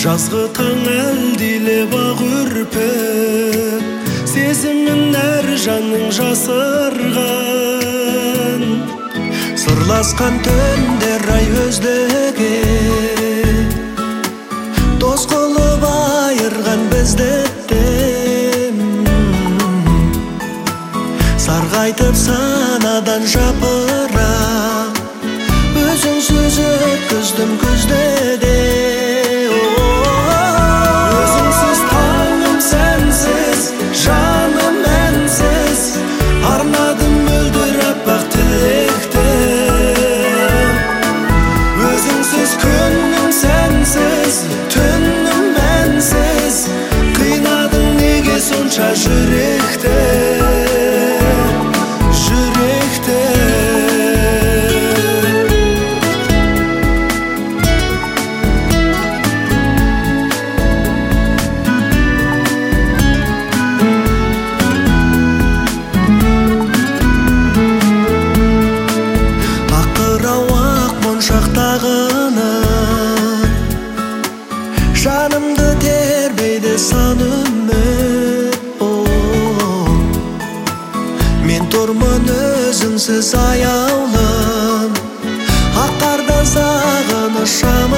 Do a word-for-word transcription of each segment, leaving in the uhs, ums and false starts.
Жазғы таң әлдилеп ақ үрпек, сезімін әр жаның жасырған. Сырласқан түндер ай өздеген, дос қылып айырған бізді тем. Сарғайтып санадан жапырақ, өзіңсіз өткіздім күзде де. Өзіңсіз таңым сәнсіз, жаным әнсіз, арнадым мөлдір аппақ тілекті. Өзіңсіз күнім сәнсіз, түнім мәнсіз, қинадың неге сонша жүректі, жүректі. Жанымды тербейді сан үміт. Мен тұрмын өзіңсіз аяулым, ақ қарда сағыныш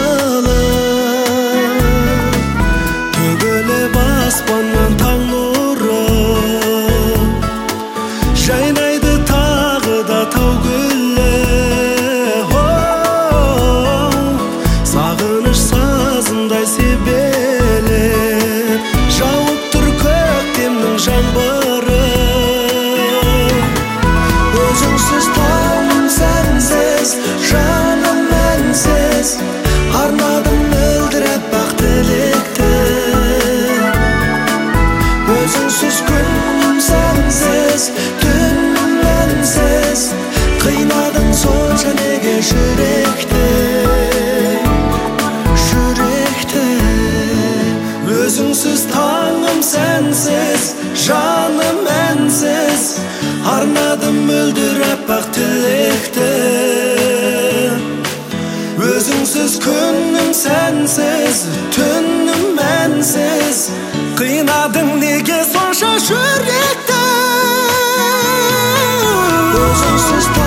шамылым. Төгіліп аспаннан таң нұры, жайнайды тағы да тау гүлі. Сағыныш сазындай себелеп, жауып тұр көктемнің жаңбыры. Өзіңсіз таңым сәнсіз, жаным мәнсіз, арнадым мөлдір аппақ тілекті. Өзіңсіз күнім сәнсіз, түнім мәнсіз, қинадың сонша неге жүректі, жүректі. Өзіңсіз таңым сәнсіз, жаным әнсіз, арнадым мөлдір аппақ тілекті. Өзіңсіз күнім сәнсіз, түнім мәнсіз, қинадың неге сонша жүректі. Өзіңсіз